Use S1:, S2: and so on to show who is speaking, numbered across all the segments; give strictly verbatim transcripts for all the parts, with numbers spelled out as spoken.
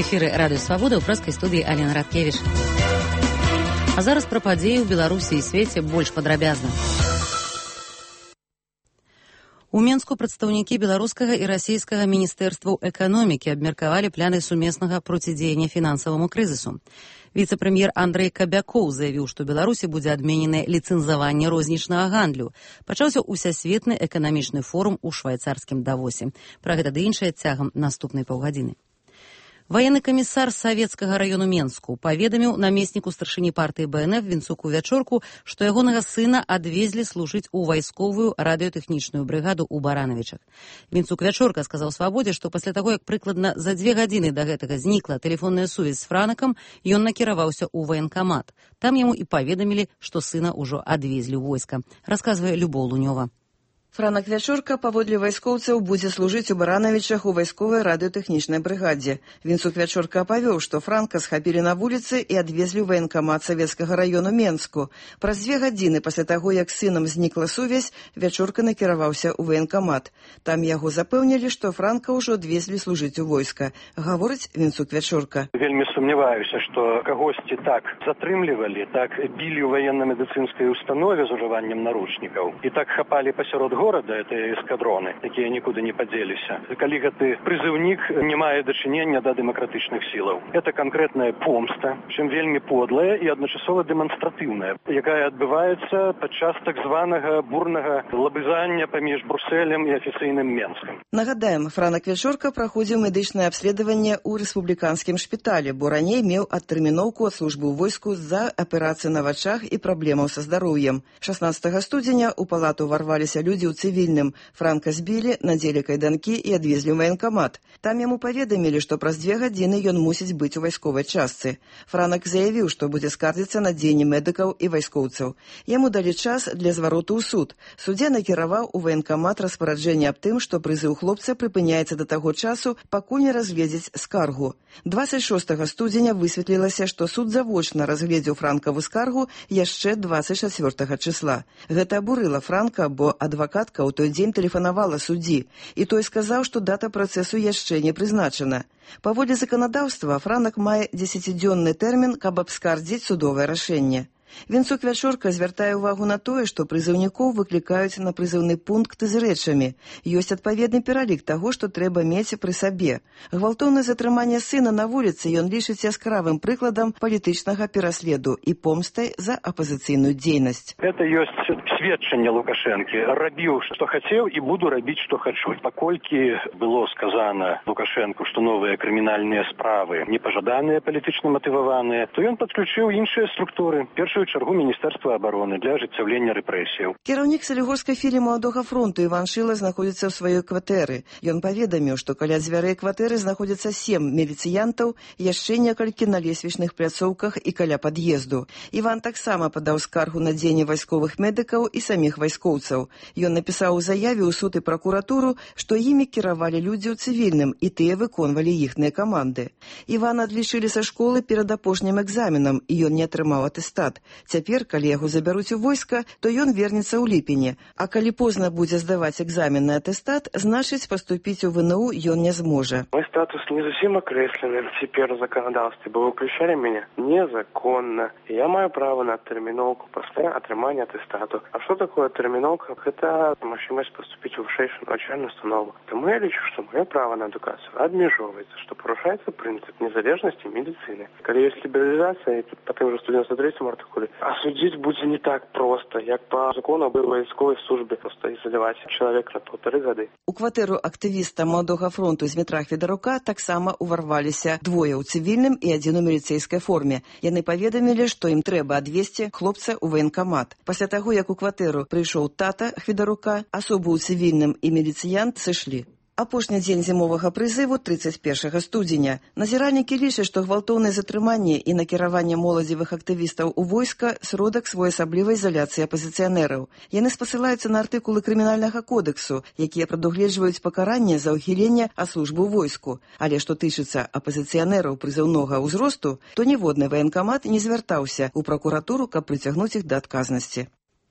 S1: эфіры радыё Свабода, ў прэскай студыі Алена Радкевіч. А зараз пра падзеі ў Беларусі і свеце больш падрабязна. У Менску прадстаўнікі беларускага і расійскага міністэрстваў эканомікі абмеркавалі пляны сумеснага процідзеяння фінансаваму крызісу. Віцэ-прэм'ер Андрэй Кабякоў заявіў, што Беларусі будзе адмененае ліцэнзаванне рознічнага гандлю. Пачаўся ўсясветны эканамічны форум у швайцарскім Давосе. Пра гэта ды іншае цягам наступнай паўгадзіны. Ваенны камісар Савецкага раёну Менску паведаміў намесніку старшыні партыі Бэ Эн Эф Вінцуку Вячорку, што ягонага сына адвезлі служыць у вайсковую радыётэхнічную брыгаду ў Баранавічах. Вінцук Вячорка сказаў Свабодзе, што пасля таго, як прыкладна за дзве гадзіны да гэтага знікла тэлефонная сувязь з Франакам, ён накіраваўся ў ваенкамат. Там яму і паведамілі, што сына ўжо адвезлі ў войска. Расказвае Любоў Лунёва.
S2: Франак Вячорка паводле вайскоўцаў будзе служыць у Баранавічах у вайсковай радыётэхнічнай брыгадзе. Вінцук Вячорка апавёў, што Франка схапілі на вуліцы і адвезлі ў ваенкамат Савецкага раёну Менску. Праз дзве гадзіны пасля таго, як з сынам знікла сувязь, Вячорка накіраваўся ў ваенкамат. Там яго запэўнілі, што Франка ўжо адвезлі служыць у войска. Гаворыць Вінцук Вячорка.
S3: Вельмі сумняваюся, што кагосьці так затрымлівалі, так білі ў ваенна-медыцынскай установе з ужываннем наручнікаў і так хапалі пасярод горада, это эскадроны, якія нікуды не падзеліся. Калі гэты прызыўнік не мае дачынення да дэмакратычных сілаў. Это канкрэтная помста, чым вельмі подлая і адначасова дэманстратыўная, якая адбываецца падчас так званага бурнага лабызання паміж Брусэлем і афіцыйным Менскам.
S2: Нагадаем, Франак Вячорка праходзіў медычнае абследаванне ў рэспубліканскім шпіталі, бо раней меў адтэрміноўку ад службы ў войску з-за аперацыі на вачах і праблемаў са здароўем. шаснаццатага студзеня ў палату варваліся людзі ў цывільным. Франка збілі, надзелі кайданкі і адвезлі ў ваенкамат. Там яму паведамілі, што праз дзве гадзіны ён мусіць быць у вайсковай частцы. Франак заявіў, што будзе скардзіцца на дзеянні медыкаў і вайскоўцаў. Яму далі час для звароту ў суд. Суддзя накіраваў у ваенкамат распараджэнне аб тым, што прызыў хлопца прыпыняецца да таго часу, пакуль не разгледзець скаргу. дваццаць шостага студзеня высветлілася, што суд завочна разгледзеў Франкаву скаргу яшчэ дваццаць чацвёртага чысла. Гэта абурыла Франка, бо адвакат ў той дзень тэлефанавала суддзі, і той сказаў, што дата працэсу яшчэ не прызначана. Паводле заканадаўства, Франак мае дзесяцідзённы тэрмін, каб абскардзіць судовае рашэнне. Вінцук Вячорка звяртае ўвагу на тое, што прызыўнікоў выклікаюць на прызыўны пункт з рэчамі. Ёсць адпаведны пералік таго, што трэба мець пры сабе. Гвалтоўнае затрыманне сына на вуліцы ён лічыць яскравым прыкладам палітычнага пераследу і помстай за апазіцыйную дзейнасць.
S3: Гэта ёсць сведчанне Лукашэнкі. Рабіў, што хацеў, і буду рабіць, што хачу. Паколькі было сказана Лукашэнку, што новыя крымінальныя справы непажаданыя, палітычна матываваныя, то ён падключыў іншыя структуры. Першую чаргу Міністэрства абароны для ажыццяўлення рэпрэсіяў.
S2: Кіраўнік Салігорскай філіі Маладога фронту Іван Шыла знаходзіцца ў сваёй кватэры. Ён паведаміў, што каля дзвярэй кватэры знаходзяцца сем міліцыянтаў, яшчэ некалькі на лесвічных пляцоўках і каля пад'езду. Іван таксама падаў скаргу на дзеянне вайсковых медыкаў і саміх вайскоўцаў. Ён напісаў у заяве ў суд і пракуратуру, што імі кіравалі людзі ў цывільным, і тыя выконвалі іхныя каманды. Івана адлічылі са школы перад апошнім экзаменам, і ён не атрымаў атэстат. Цяпер, калі яго забяруць у войска, то ён вернецца ў ліпені, а калі позна будзе здаваць экзаменны атэстат, значыць, паступіць у Вэ Эн У ён не зможа.
S4: Мой статус не зусім акрэслены цяпер у заканадаўстве, бо выключалі мяне незаконна. Я маю права на тэрміноўку пасля атрымання атэстату. А што такое тэрміноўка? Гэта магчымасць паступіць у вышэйшую навучальную установу. Таму я лічу, што маё права на адукацыю абмяжоўваецца, што парушаецца прынцып незалежнасці медыцыны. Калі ёсць лібералізацыя, па тым жа сто дзевяносто трэцім артыкуле, а судзіць будзе не так проста, як па закону аб вайсковай службе, проста ізаляваць чалавека на паўтары гады.
S2: У кватэру актывіста Маладога фронту Змітра Хведарука таксама уварваліся двое ў цывільным і адзін у міліцэйскай форме. Яны паведамілі, што ім трэба адвезці хлопца ў ваенкамат. Пасля таго, як у кватэру прыйшоў тата Хведарука, асобу ў цывільным і міліцыянт сышлі. Апошні дзень зімовага прызыву трыццаць першага студзеня. Назіральнікі лічаць, што гвалтоўнае затрыманне і накіраванне моладзевых актывістаў у войска сродак своеасаблівай ізаляцыі апазіцыянераў. Яны спасылаюцца на артыкулы крымінальнага кодэксу, якія прадугледжваюць пакаранне за ўхіленне ад службы ў войску. Але што тычыцца апазіцыянераў прызыўнога ўзросту, то ніводны ваенкамат не звяртаўся ў пракуратуру, каб прыцягнуць іх да адказнасці.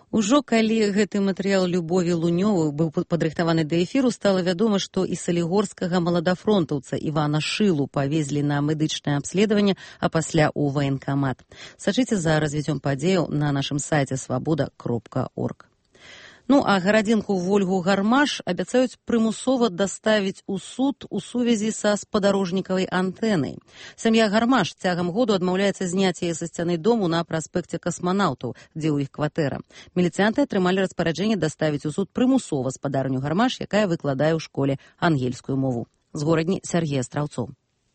S1: Ужо калі гэты матэрыял Любові Лунёвай быў падрыхтаваны да эфіру, стала вядома, што і салігорскага маладафронтаўца Івана Шылу павезлі на медычнае абследаванне, а пасля ў ваенкамат. Сачыце за развіццём падзеяў на нашым сайце свабода кропка орг. Ну, а гарадзінку Вольгу Гармаш абяцаюць прымусова даставіць у суд у сувязі са спадарожнікавай антэнай. Сям'я Гармаш цягам году адмаўляецца зняць яе са сцяны дому на праспекце касманаўтаў, дзе ў іх кватэра. Міліцыянты атрымалі распараджэнне даставіць у суд прымусова спадарню Гармаш, якая выкладае ў школе ангельскую мову. З горадні Сергей Астраўцоў.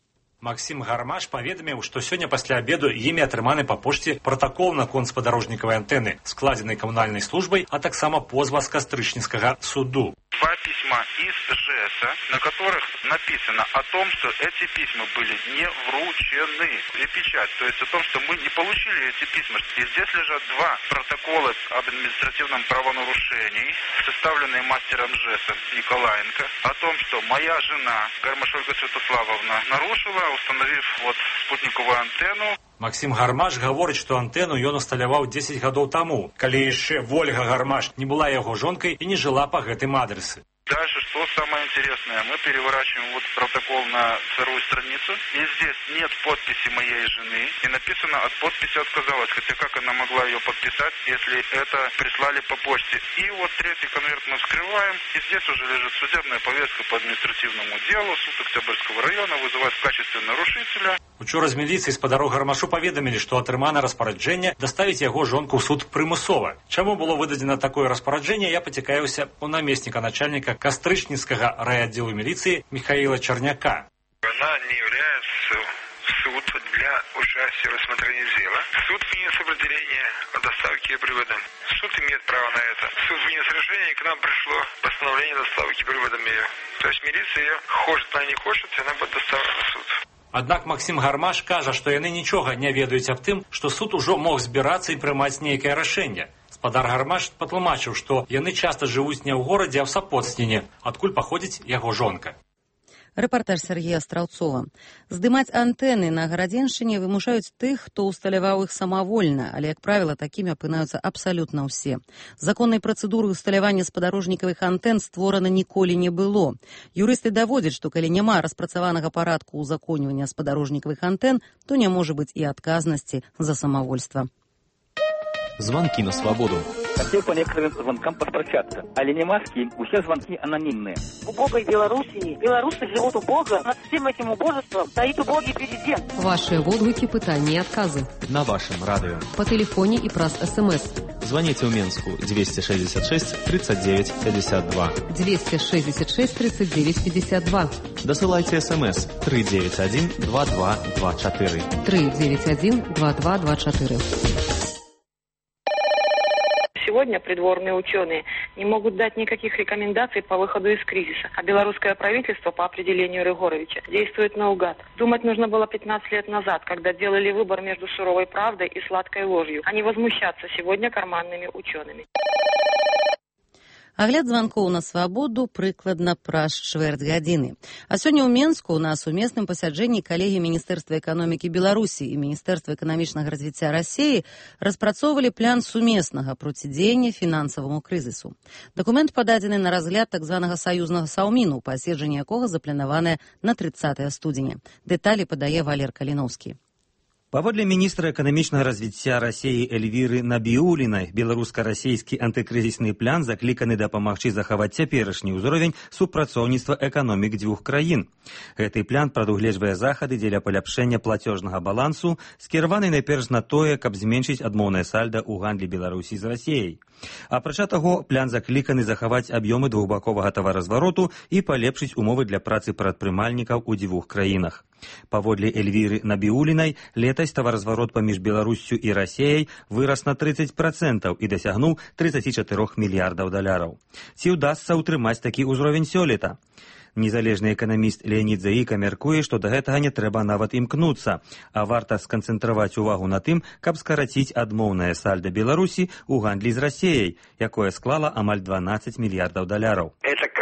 S5: Максим Гармаш паведаміў, што сёння пасля абеду імі атрыманы па пошце пратакол наконт спадарожнікавай антэны, складзенай камунальнай службай, а таксама позва з кастрычніцкага суду.
S6: Два письма из ЖЭСа, на которых написано о том, что эти письма были не вручены. И печать, то есть о том, что мы не получили эти письма. И здесь лежат два протокола об административном правонарушении, составленные мастером ЖЭСа Николаенко, о том, что моя жена, Гармаш Ольга Святославовна, нарушила, установив вот спутниковую антенну.
S5: Максим Гармаш гаворыць, што антэну ён усталяваў дзесяць гадоў таму, калі яшчэ Вольга Гармаш не была яго жонкай і не жыла па гэтым адресе.
S6: Дальше, что самое интересное, мы переворачиваем вот протокол на вторую страницу, и здесь нет подписи моей жены, и написано, от подписи отказалась, хотя как она могла ее подписать, если это прислали по почте. И вот третий конверт мы вскрываем, и здесь уже лежит судебная повестка по административному делу, суд Октябрьского района вызывает в качестве нарушителя.
S5: Учора з міліцыі спадару Гармашу паведамілі, што атрымана распараджэнне даставіць яго жонку ў суд прымусова. Чаму было выдадзена такое распараджэнне, я пацікаюся у намесніка начальніка Кастрычніцкага райотдела милиции Михаила Черняка.
S7: Она не является в суд для участия в рассмотрении дела. Суд вынес определение о доставке приводом. Суд имеет право на это. Суд вынес решение, и к нам пришло постановление доставки приводом ее. То есть милиция ее хочет, она не хочет, и она будет доставлена в суд.
S5: Аднак Максим Гармаш кажа, што яны нічога не ведаюць аб тым, што суд ужо мог збірацца і прымаць нейкае рашэнне. Спадар Гармаш патлумачыў, што яны часта жывуць не ў горадзе, а ў Сапоцніне, адкуль паходзіць яго жонка.
S1: Рэпартаж Сергея Астраўцова. Здымаць антэны на гарадзеншчыне вымушаюць тых, хто ўсталяваў іх самавольна, але, як правіла, такімі апынаюцца абсалютна ўсе. Законнай працэдуры ўсталявання спадарожнікавых антэн створана ніколі не было. Юрысты даводзяць, што калі няма распрацаванага парадку ўзаконьвання спадарожнікавых антэн, то не можа быць і адказнасці за самавольства.
S8: Звонки на свободу.
S9: Хотел по некоторым звонкам построчаться. А ленимарские, все звонки анонимные.
S10: В убогой Белоруссии белорусы живут убого. Над всем этим убожеством стоит убогий президент.
S11: Ваши отклики, пытания и отказы.
S8: На вашем радио.
S11: По телефоне и праз СМС.
S8: Звоните в Минску двести шестьдесят шесть тридцать девять пятьдесят два.
S11: двести шестьдесят шесть тридцать девять пятьдесят два.
S8: Досылайте СМС три девять один два два два четыре.
S11: три девять один два два два четыре.
S10: Сегодня придворные ученые не могут дать никаких рекомендаций по выходу из кризиса, а белорусское правительство по определению Рыгоровича действует наугад. Думать нужно было пятнадцать лет назад, когда делали выбор между суровой правдой и сладкой ложью, а не возмущаться сегодня карманными учеными.
S1: Агляд званкоў на свабоду прыкладна праз чвэрць гадзіны. А сёння ў Менску на сумесным пасяджэнні калегі Міністэрства эканомікі Беларусі і Міністэрства эканамічнага развіцця Расіі распрацоўвалі план сумеснага процідзеяння фінансаваму крызісу. Дакумент пададзены на разгляд так званага саюзнага саўміну, паседжанне якога запланаванае на трыццатае студзеня. Дэталі падае Валер Каліноўскі.
S12: Паводле міністра эканамічнага развіцця Расіі Эльвіры Набіулінай, беларуска-расійскі антыкрызісны план закліканы дапамагчы захаваць цяперашні ўзровень супрацоўніцтва эканомік дзвюх краін. Гэты план прадугледжвае захады дзеля паляпшэння плацёжнага балансу, скіраваны найперш на тое, каб зменшыць адмоўнае сальда ў гандлі Беларусі з Расіяй. Апрача таго, план закліканы захаваць аб'ёмы двухбаковага таваразвароту і палепшыць умовы для працы прадпрымальнікаў у дзвюх краінах. Паводле Эльвіры Набіулінай, летась таваразварот паміж Беларуссю і Расіяй вырас на трыццаць працэнтаў і дасягнуў трыццаць чатыры мільярдаў даляраў. Ці ўдасца ўтрымаць такі ўзровень сёлета? Незалежны эканаміст Леонід Заіка мяркуе, што да гэтага не трэба нават імкнуцца, а варта сканцэнтраваць увагу на тым, каб скараціць адмоўнае сальда Беларусі ў гандлі з Расіяй, якое склала амаль дванаццаць мільярдаў даляраў.
S7: Это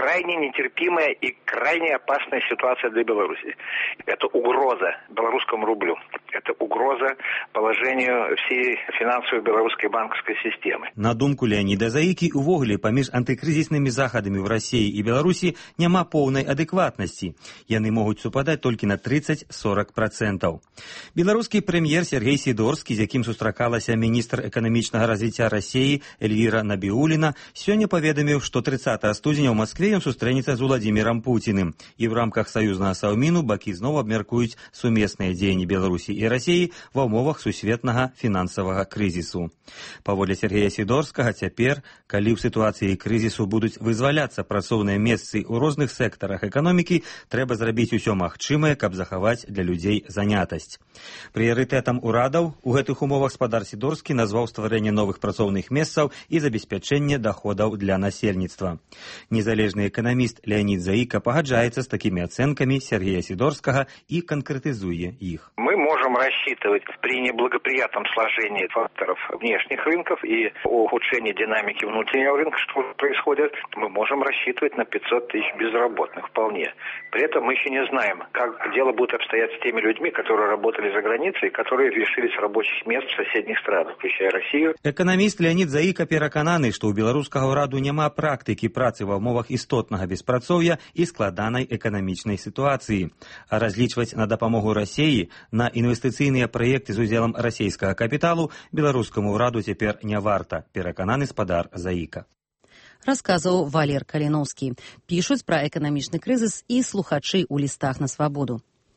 S13: крайне нетерпимая и крайне опасная ситуация для Беларуси. Это угроза белорусскому рублю. Это угроза положению всей финансовой белорусской банковской системы.
S12: На думку Леонида Заики, увогуле паміж антыкрызіснымі захадамі ў Расіі і Беларусі няма поўнай адэкватнасці. Яны могуць супадаць толькі на тридцать-сорок процентов. Беларускі прэм'ер Сергей Сидорскі, з якім сустракалася міністр эканамічнага развіцця Расіі Эльвіра Набіуліна, сёння паведаміў, што тридцатого студзеня ў Маскве ён сустрэнецца з Владимиром Путиным. І в рамках саюзнага саўміну бакі зноў абмяркуюць сумесныя дзеянні Беларусі і Расіі ва ўмовах сусветнага фінансавага крызісу. Паводле Сергея Сидорскага, цяпер, калі ў сітуацыі крызісу будуць вызваляцца працоўныя месцы ў розных сектарах эканомікі, трэба зрабіць усё магчымае, каб захаваць для людзей занятасць. Прыярытэтам урадаў у гэтых умовах спадар Сидорскі назваў стварэнне новых працоўных месцаў і забеспячэнне доходаў для насельніцтва. Незалежны эканаміст Леонид Заика пагаджаецца з такімі ацэнкамі Сергея Сидорскага і канкрэтызуе іх.
S13: Мы можем рассчитывать при неблагоприятном сложении факторов внешних рынков и ухудшении динамики внутреннего рынка, что происходит, мы можем рассчитывать на пятьсот тысяч безработных вполне. При этом мы еще не знаем, как дело будет обстоять с теми людьми, которые работали за границей и которые лишились рабочих мест в соседних странах, включая Россию.
S12: Эканаміст Леонид Заика перакананы, што ў беларускага ўраду няма практыкі працы ва ўмовах істотнага беспрацоўя і складанай эканамічнай сітуацыі. А разлічваць на дапамогу Расіі, на інвестыцыйныя праекты з удзелам расійскага капіталу беларускаму ўраду цяпер не варта, перакананы спадар Заика.
S1: Расказваў Валер Каліноўскі. Пішуць пра эканамічны крызіс і слухачы ў лістах на свабоду.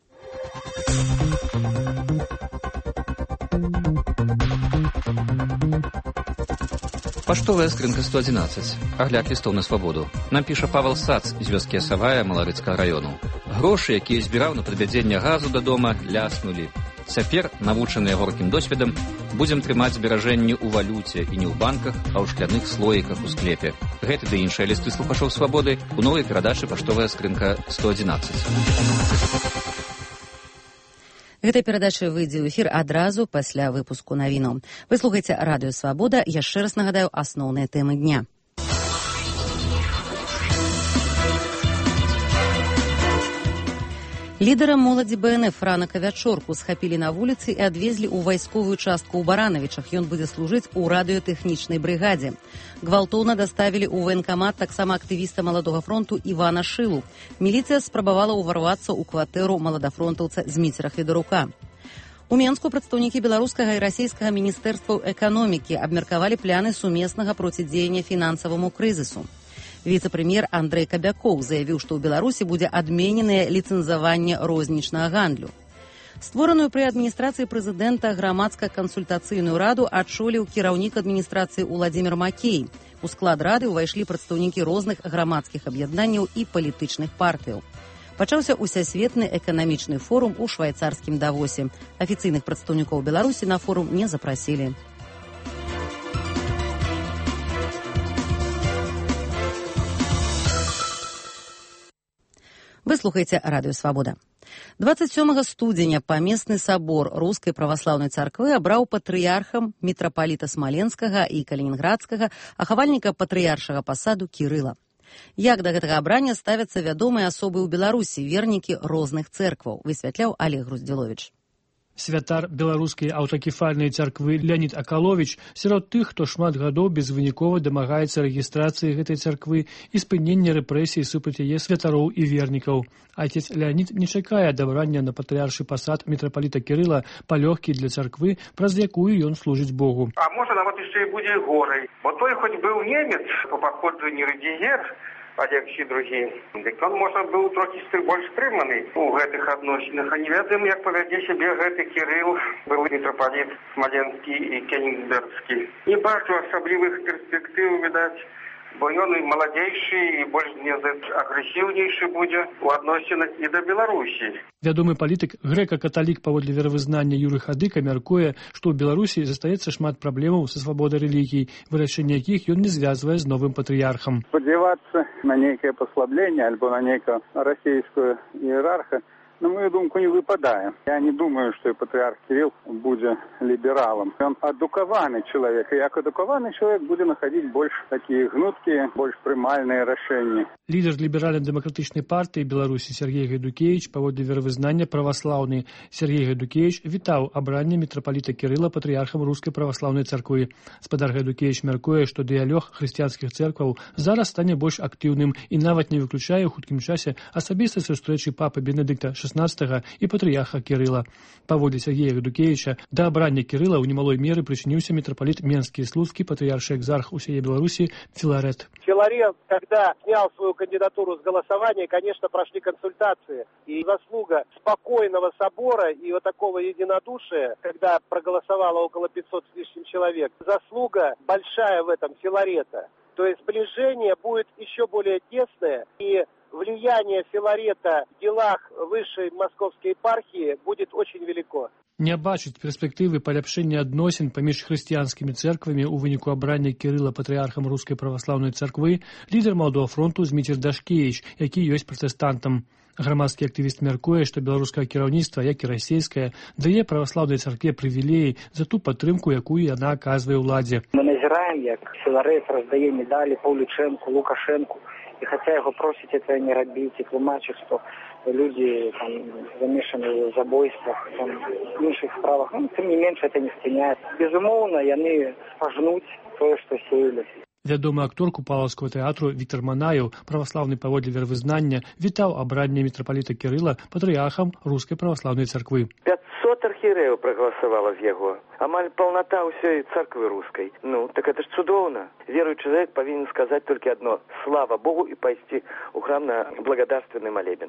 S14: Паштовая скрынка сто одиннадцать. Агляд лістоў на свабоду. Нам піша Павел Сац з вёскі Асавая Маларыцкага раёну. Грошы, якія збіраў на падвядзенне газу да дома, ляснулі. Цяпер, навучаныя горкім досведам, будзем трымаць зберажэнні ў валюце і не ў банках, а ў шкляных слоіках у склепе. Гэты ды іншыя лісты слухачоў свабоды у новай перадачы «Паштовая скрынка сто одиннадцать».
S1: Гэта перадача выйдзе ў эфір адразу пасля выпуску навінаў. Вы слухаеце радыё «Свабода». Яшчэ раз нагадаю асноўныя тэмы дня. Лідара моладзі Бэ Эн Эф Франака Вячорку схапілі на вуліцы і адвезлі ў вайсковую частку ў Баранавічах. Ён будзе служыць у радыётэхнічнай брыгадзе. Гвалтоўна даставілі ў ваенкамат таксама актывіста Маладога фронту Івана Шылу. Міліцыя спрабавала ўварвацца ў кватэру маладафронтаўца Зміцера Федарука. У Менску прадстаўнікі беларускага і расійскага міністэрстваў эканомікі абмеркавалі пляны сумеснага процідзеяння фінансаваму крызісу. Віцэ-прэм'ер Андрэй Кабякоў заявіў, што ў Беларусі будзе адмененае ліцэнзаванне рознічнага гандлю. Створаную пры адміністрацыі прэзідэнта грамадска-кансультацыйную раду адчоліў кіраўнік адміністрацыі Уладзімір Макей. У склад рады ўвайшлі прадстаўнікі розных грамадскіх аб'яднанняў і палітычных партыяў. Пачаўся усесветны эканамічны форум у швайцарскім Давосе. Афіцыйных прадстаўнікоў Беларусі на форум не запрасілі. Вы слухаеце радыё «Свабода». дваццаць сёмага студзеня памесны сабор Рускай праваслаўнай царквы абраў патрыярхам мітрапаліта Смаленскага і Калінінградскага, ахавальніка патрыяршага пасаду Кірыла. Як да гэтага абрання ставяцца вядомыя асобы ў Беларусі, вернікі розных цэркваў, высвятляў Олег Груздзіловіч.
S15: Святар беларускай аўтакефальнай царквы Леонид Акалович сярод тых, хто шмат гадоў безвынікова дамагаецца рэгістрацыі гэтай царквы і спынення рэпрэсій супраць яе святароў і вернікаў. Отец Леонид не чакае адабрання на патрыяршы пасад мітрапаліта Кірыла палёгкі для царквы, праз якую ён служыць Богу.
S16: А можа нават яшчэ і будзе горай, бо той хоць быў немец по паходжанню рэгігер, а як і другі. Дык он, можа, быў трохі больш стрыманы у гэтых адносінах. А не ведаем, як павядзе сябе гэты Кірыл, былы мітрапаліт Смаленскі і Кенігсбергскі. Не бачу асаблівых перспектыў, відаць, бо ён і маладзейшы, і больш агрэсіўнейшы будзе у адносінах і да Беларусі.
S15: Вядомы палітык, грэка-каталік паводле веравызнання Юры Хадыка мяркуе, што ў Беларусі застаецца шмат праблемаў са свабодай рэлігій, вырашэнне якіх ён не звязвае з новым патрыярхам.
S17: Спадзявацца на нейкае паслабленне альбо на нейкую расійскую іерарха на мою думку, не выпадае. Я не думаю, што і патрыарх Кірыл будзе лібералам. Ён адукаваны чалавек, і як адукаваны чалавек будзе находить больш такія гнуткія, больш прымальныя рашэнні.
S15: Лідер ліберальна-дэмакратычнай партыі Беларусі Сергей Гайдукевич, паводле веравызнання праваслаўны Сергей Гайдукевич, вітаў абранне мітрапаліта Кірыла патрыярхам рускай праваслаўнай царквы. Спадар Гайдукевич мяркуе, што дыялог хрысціянскіх церкваў зараз стане больш актыўным і нават не выключае ў хуткім часе асабістай сустрэчы папы Бенедыкта шаснаццатага і патрыярха Кірыла. Паводле Сергея Гайдукевича, да абрання Кірыла ў немалой меры прычыніўся мітрапаліт Менскі і Слуцкі патрыяршы экзарх усей Беларусі Филарет.
S18: Филарет, когда снял свою кандидатуру с голосования, конечно, прошли консультации. И заслуга спокойного собора и вот такого единодушия, когда проголосовало около пятисот с лишним человек, заслуга большая в этом Филарета. То есть сближение будет еще более тесное, и влияние Филарета в делах высшей московской епархии будет очень велико.
S15: Не бачыць перспектывы паляпшэння адносін паміж хрысціянскімі церквамі ў выніку абрання Кірыла патрыярхам рускай праваслаўнай царквы лідар Маладога фронту Зміцер Дашкевіч, які ёсць пратэстантам. Грамадскі актывіст мяркуе, што беларускае кіраўніцтва, як і расійскае, дае праваслаўнай царкве прывілеі за ту падтрымку, якую яна аказвае ўладзе.
S19: Мы назіраем, як Філарет раздае медалі Паўлічэнку, Лукашэнку, і хаця яго просіць это не рабіць, і тлумачыць, што люди там замешаны в забойствах, там, в іншых справах, ну, тым не менш это не спыняет. Безумоўна, яны пажнуць тое, што сеялі.
S15: Вядомы актор Купалаўскага тэатру Віктор Манаеў, праваслаўны паводле веравызнання, вітаў абранне мітрапаліта Кірыла патрыярхам рускай праваслаўнай царквы.
S20: пятьсот архієрэяў прагаласавала з яго. Амаль паўната ўсёй царквы рускай. Ну, так это ж цудоўна. Веруючы чалавек павінен сказаць толькі адно: слава Богу, і пайсці ў храм на благодарственны малебен.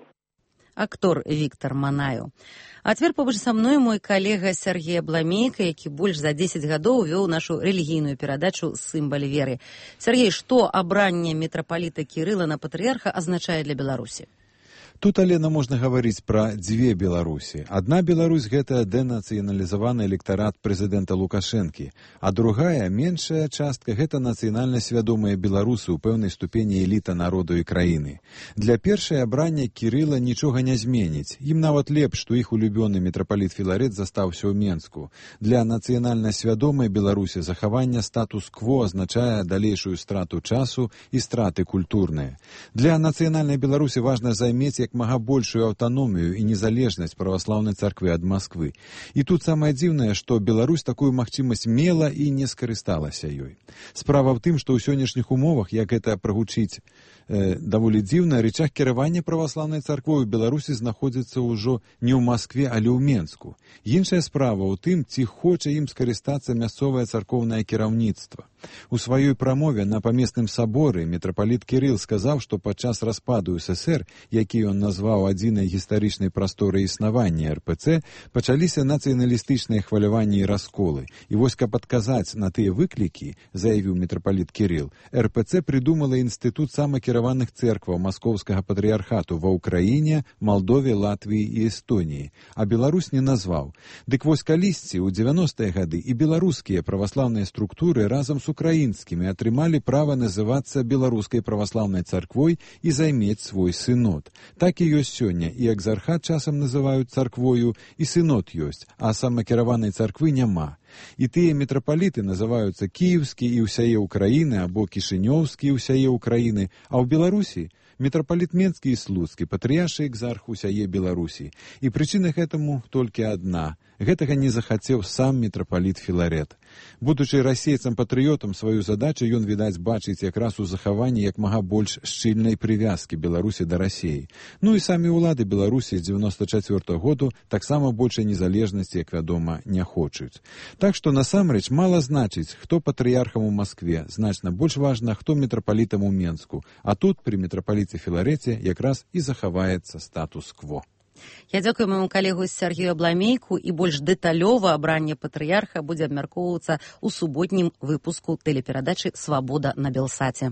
S1: Актор Віктор Манаеў. А цяпер побач са мной мой калега Сергей Абламейка, які больш за дзесяць гадоў вёў нашу рэлігійную перадачу «Сімбаль веры». Сергей, што абранне мітрапаліта Кірыла на патрыярха азначае для Беларусі?
S21: Тут, Алена, можна гаварыць пра дзве Беларусі. Адна Беларусь – гэта дэнацыяналізаваны электарат прэзідэнта Лукашэнкі, а другая, меншая частка – гэта нацыянальна свядомыя беларусы ў пэўнай ступені эліта народу і краіны. Для першай абрання Кірыла нічога не зменіць. Ім нават лепш, што іх улюбёны мітрапаліт Філарет застаўся ў Менску. Для нацыянальна свядомай Беларусі захаванне статус-кво азначае далейшую страту часу і страты культурныя. Для нацыянальнай Беларусі важна займець як мага большую аўтаномію і незалежнасць праваслаўнай царквы ад Масквы. І тут самае дзіўнае, што Беларусь такую магчымасць мела і не скарысталася ёй. Справа ў тым, што ў сённяшніх умовах, як гэта прагучыць э, даволі дзіўна, рычаг кіравання праваслаўнай царквой у Беларусі знаходзіцца ўжо не ў Маскве, але ў Менску. Іншая справа ў тым, ці хоча ім скарыстацца мясцовае царкоўнае кіраўніцтва. У сваёй прамове на памесным саборы мітрапаліт Кірыл сказаў, што падчас распаду ССР, які ён назваў адзінай гістарычнай прасторай існавання эр пэ цэ, пачаліся нацыяналістычныя хваляванні і расколы. І вось, каб адказаць на тыя выклікі, заявіў мітрапаліт Кірыл, эр пэ цэ прыдумала інстытут самакіраваных цэркваў маскоўскага патрыярхату ва Ўкраіне, Малдове, Латвіі і Эстоніі, а Беларусь не назваў. Дык вось калісьці ў дзевяностыя гады і беларускія праваслаўныя структуры разам з украінскімі атрымалі права называцца беларускай праваслаўнай царквой і займець свой сынод. Так і ёсць сёння, і экзархат часам называюць царквою, і сынод ёсць, а самакіраванай царквы няма. І тыя мітрапаліты называюцца кіеўскі і ўсяе Ўкраіны або кішынёўскі і ўсяе Ўкраіны, а ў Беларусі мітрапаліт Менскі і Слуцкі, патрыяршы экзарх усяе Беларусі. І прычына гэтаму толькі адна. Гэтага не захацеў сам мітрапаліт Філарет. Будучы расейцам-патрыётам, сваю задачу ён, відаць, бачыць якраз у захаванні як мага больш шчыльнай прывязкі Беларусі да Расіі. Ну і самі ўлады Беларусі з дзевяноста чацвёртага году таксама большай незалежнасці, як вядома, не хочуць. Так што насамрэч мала значыць, хто патрыярхам у Маскве, значна больш важна, хто мітрапалітам у Менску. А тут пры мітрапаліце Філарете якраз і захаваецца статус-кво.
S1: Я дзякую майму калегу Сергею Абламейку, і больш дэталёва абранне патрыярха будзе абмяркоўвацца ў суботнім выпуску тэлеперадачы «Свабода» на Белсаце.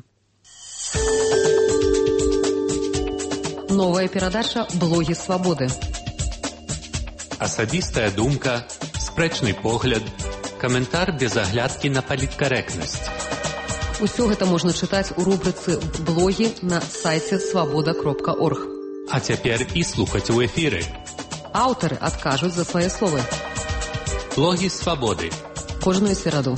S11: Новая перадача «Блогі свабоды».
S22: Асабістая думка, спрэчны погляд, каментар без аглядкі на паліткарэктнасць.
S11: Усё гэта можна чытаць у рубрыцы «Блогі» на сайце свабода кропка орг.
S22: А цяпер і слухаць у эфіры.
S11: Аўтары адкажуць за свае словы.
S22: Блогі свабоды.
S11: Кожную сераду.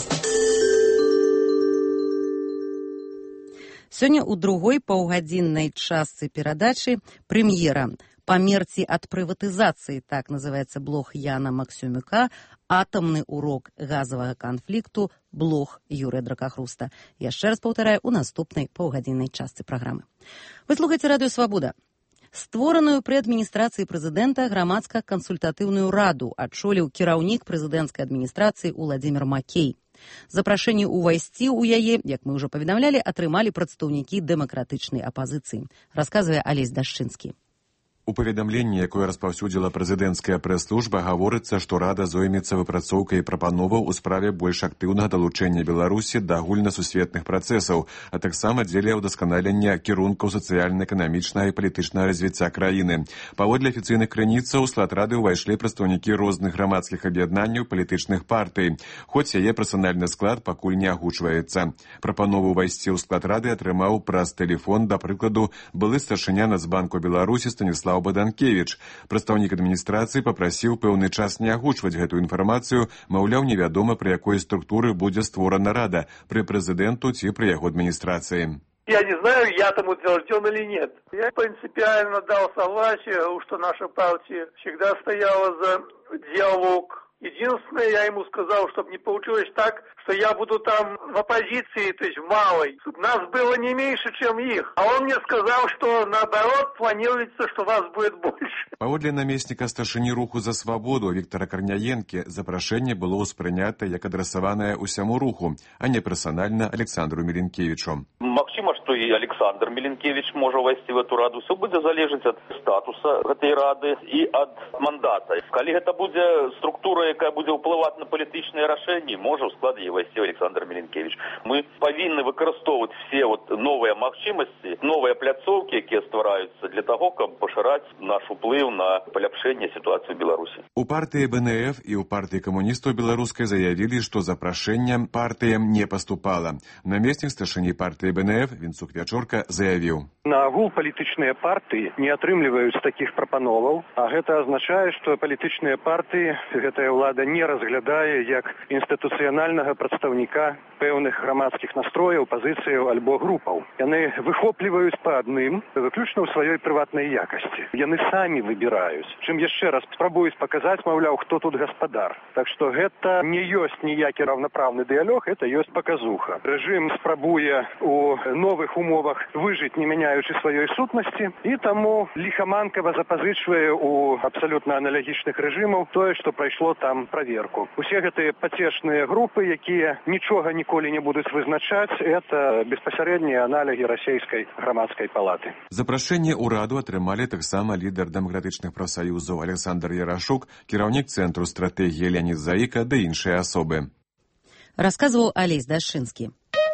S1: Сёння ў другой паўгадзіннай частцы перадачы прэм'ера «Памерці ад прыватызацыі», так называецца блог Яна Максюмюка, «Атамны урок газавага канфлікту», блог Юрыя Дракахруста. Яшчэ раз паўтараю, у наступнай паўгадзіннай частцы праграмы. Вы слухаеце радыё «Свабода». Створаную пры адміністрацыі прэзідэнта грамадска-кансультатыўную раду адчоліў кіраўнік прэзідэнцкай адміністрацыі Уладзімір Макей. Запрашэнне ўвайсці ў яе, як мы ўжо паведамлялі, атрымалі прадстаўнікі дэмакратычнай апазіцыі, расказвае Алесь Дашчынскі.
S3: У паведамленні, якое распаўсюдзіла прэзідэнцкая прэс-служба, гаворыцца, што рада зоймецца выпрацоўкай прапановаў у справе больш актыўнага далучэння Беларусі да агульнасусветных працэсаў, а таксама дзеля ўдасканалення кірункаў сацыяльна-эканамічнага і палітычнага развіцця краіны. Паводле афіцыйных крыніцаў у склад рады ўвайшлі прадстаўнікі розных грамадскіх аб'яднанняў палітычных партый, хоць яе персанальны склад пакуль не агучваецца. Прапанову ўвайсці ў склад рады атрымаў праз тэлефон, да прыкладу, былы старшыня Нацбанку Беларусі Станіслав Баданкевіч. Прадстаўнік адміністрацыі папрасіў пэўны час не агучваць гэтую інфармацыю, маўляў, невядома, пры якой структуры будзе створана рада, пры прэзідэнту ці пры яго адміністрацыі.
S4: Я не знаю, я там утвержден или нет. Я принципиально дал согласие, что наша партия всегда стояла за диалог. Единственное, я ему сказал, чтобы не получилось так, что я буду там в оппозиции, то есть в малой, чтобы нас было не меньше, чем их. А он мне сказал, что наоборот, планируется, что вас будет больше.
S3: Паводле намесніка старшыні руху за свабоду Віктара Карняенкі запрашэнне было ўспрынята як адрасаванае ўсяму руху, а не персанальна Александру Меленкевичу.
S23: Магчыма, што і Александр Меленкевич можа ўвайсці в эту раду. Все будзе залежаць ад статуса гэтай рады і ад мандата. Калі гэта будзе структура, якая будзе ўплываць на палітычныя рашэнні, можа ў склад яе ўвайсці Александр Меленкевич. Мы павінны выкарыстоўваць все вот новыя магчымасці, новыя пляцоўкі, якія ствараюцца для таго, каб пашыраць наш уплыў на паляпшэнне сітуацыі ў Беларусі.
S3: У партыі Бэ Эн Эф і ў партыі камуністаў беларускай заявілі, што запрашэннем партыям не паступала. Намеснік старшыні партыі Бэ Эн Эф Вінцук Вячорка заявіў:
S24: На агул палітычныя партыі не атрымліваюць такіх прапановаў, а гэта азначае, што палітычныя партыі гэтая ўлада не разглядае як інстытуцыянальнага прадстаўніка пэўных грамадскіх настрояў, пазіцыяў альбо групаў. Яны выхопліваюць па адным, выключна ў сваёй прыватнай якасці. Яны самі выбіраюць. Чым яшчэ раз спрабуюць паказаць, маўляў, хто тут гаспадар. Так што гэта не ёсць ніякі раўнапраўны дыялог, гэта ёсць паказуха. Рэжым спрабуе у новых умовах выжыць, не мяняючы сваёй сутнасці, і таму ліхаманкава запазычвае у абсалютна аналагічных рэжымаў тое, што прайшло там праверку. Усе гэтыя пацешныя групы, якія нічога ніколі не будуць вызначаць, это беспасярэднія аналогі расійскай грамадскай палаты.
S3: Запрашэнне ў раду атрымалі таксама лідар дэмакратычных прафсаюзаў Александр Ярашук, кіраўнік цэнтру стратэгіі Леонід Заіка ды іншыя асобы.
S1: Расказваў Алесь Дашчынскі.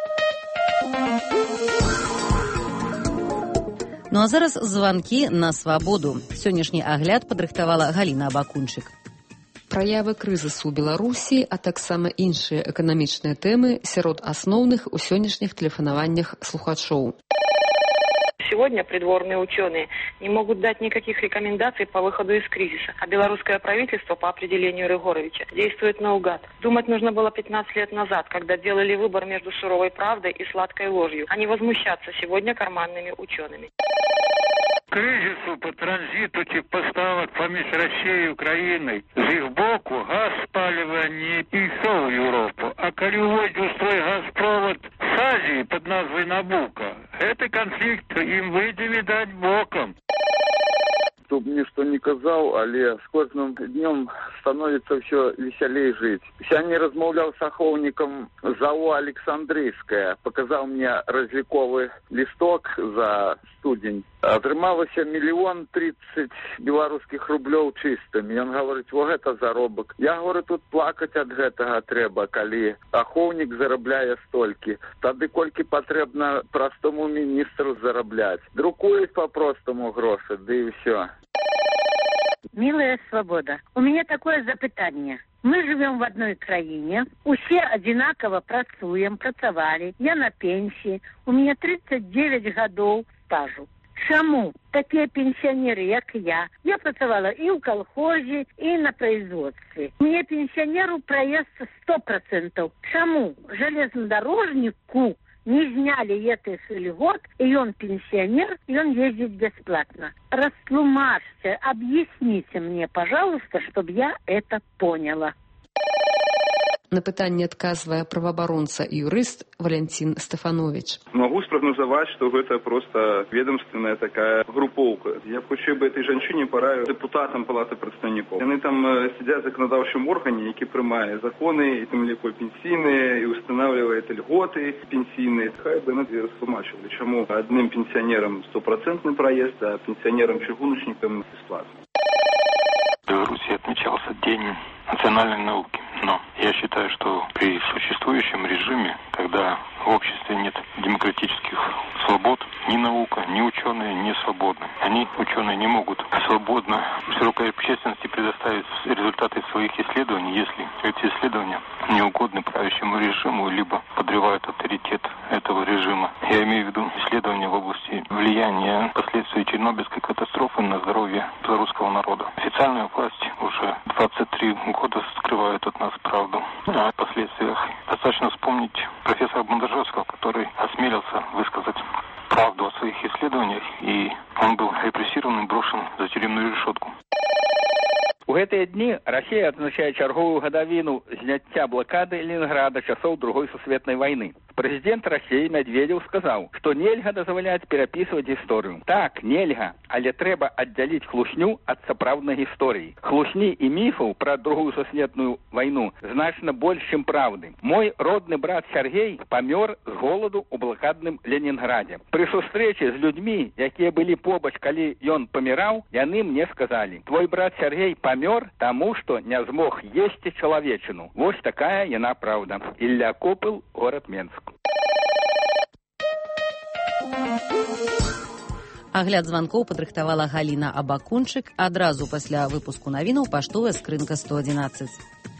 S1: Ну а зараз званкі на свабоду. Сённяшні агляд падрыхтавала Галіна Абакунчык.
S11: Праявы крызісу ў Беларусі, а таксама іншыя эканамічныя тэмы сярод асноўных у сённяшніх тэлефанаваннях слухачоў.
S10: Сегодня придворные ученые не могут дать никаких рекомендаций по выходу из кризиса, а белорусское правительство по определению Рыгоровича действует наугад. Думать нужно было пятнадцать лет назад, когда делали выбор между суровой правдой и сладкой ложью, а не возмущаться сегодня карманными учеными.
S25: Кризису по транзиту тип поставок поміж Россией и Украиной з их боку газ спаливания не пішов в Европу, а коли уводит устрой газпровод с Азии под назвой Набуко, это конфликт им выйдет, видать, боком.
S26: Чтоб ничто не казал, але с каждым днем становится все веселее жить. Сёння размаўлял с ахоўнікам ЗАО Александрийская, показал мне разликовый листок за студень. Атрымалася миллион тридцать белорусских рублёў чистыми. Он говорит, вот это заробок. Я говорю, тут плакать от гэтага трэба, калі ахоўнік зарабляе столькі. Тады колькі патрэбна простому министру зарабляць. Друкуюць по-простому грошы, да и все.
S27: Милая свобода, у меня такое запытание. Мы живем в одной краине, усе одинаково працуем, працавали. Я на пенсии, у меня тридцать девять годов стажу. Чаму такія пенсіянеры, як я, я працавала і ў калхозе, і на производстве. Мне пенсіянеру праезд сто процентов. Чаму железнодорожнику не сняли этот льгот, и он пенсионер, и он ездит бесплатно? Растлумажьте, объясните мне, пожалуйста, чтобы я это поняла.
S11: На пытанне адказвае праваабаронца і юрыст Валентин Стефанович.
S2: Могу спрогнозовать, что это просто ведомственная такая групповка. Я б хотів би этой женщине пора депутатам Палати представників. Вони там сидять в законодавчому органі, який приймає закони, і тим ліко пенсійні, і встановлює льготи пенсійні. Хай би нас розтлумачили, чому одним пенсіонерам стопроцентний проїзд, а пенсіонерам-чигуночникам бесплатно.
S5: В Беларуси отмечался День национальной науки, но я считаю, что при существующем режиме, когда в обществе нет демократических свобод, ни наука, ни ученые не свободны. Они, ученые, не могут свободно широкой общественности предоставить результаты своих исследований, если эти исследования не угодны правящему режиму, либо подрывают авторитет этого режима. Я имею в виду исследования в области влияния последствий Чернобыльской катастрофы на здоровье белорусского народа. Официальная власть уже двадцать три года скрывает от нас правду о последствиях. Достаточно вспомнить профессора Бондаржевского, который осмелился высказать правду о своих исследованиях, и он был репрессирован и брошен за тюремную решетку.
S6: У гэтыя дні Расія адзначае чарговую гадавіну зняцця блакады Ленінграда часоў Другой сусветнай вайны. Прэзідэнт Расіі Медведзеў сказаў, што нельга дазваляць перапісваць гісторыю. Так, нельга, але трэба аддзяліць хлусню ад сапраўднай гісторыі. Хлусні і міфаў пра Другую сусветную вайну значна больш, чым праўды. Мой родны брат Сергей памёр з голаду ў блакадным Ленінградзе. Пры сустрэчы з людзьмі, якія былі побач, калі ён паміраў, яны мне сказалі: твой брат Сергей памёр таму, што не змог есці чалавечыну. Вось такая яна праўда. Ілля Копыл, горад Менск.
S1: Агляд званкоў падрыхтавала Галіна Абакунчык. Адразу пасля выпуску навінаў паштовая скрынка сто адзінаццаць.